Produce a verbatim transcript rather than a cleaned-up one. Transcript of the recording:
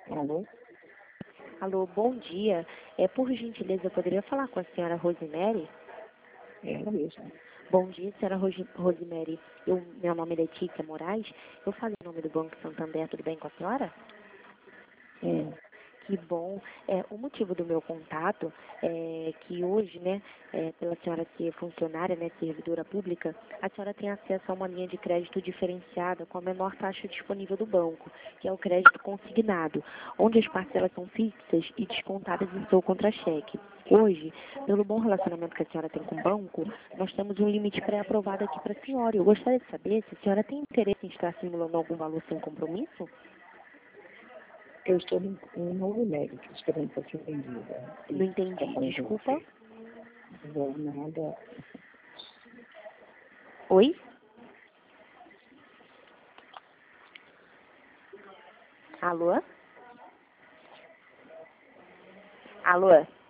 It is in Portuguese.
Alô? Alô, bom dia. É, por gentileza, eu poderia falar com a senhora Rosemary? É ela mesma. Bom dia, senhora Rosi- Rosemary. Eu, meu nome é Letícia Moraes. Eu falei em nome do Banco Santander, tudo bem com a senhora? Hum, Que bom. É, o motivo do meu contato é que hoje, né, é, pela senhora ser funcionária, né, servidora pública, a senhora tem acesso a uma linha de crédito diferenciada com a menor taxa disponível do banco, que é o crédito consignado, onde as parcelas são fixas e descontadas em seu contra-cheque. Hoje, pelo bom relacionamento que a senhora tem com o banco, nós temos um limite pré-aprovado aqui para a senhora. Eu gostaria de saber se a senhora tem interesse em estar simulando algum valor sem compromisso? eu estou em um novo médico esperando para ser atendida. Não E está entendi, falando com desculpa. você. Não vou nada. Oi? Alô? Alô?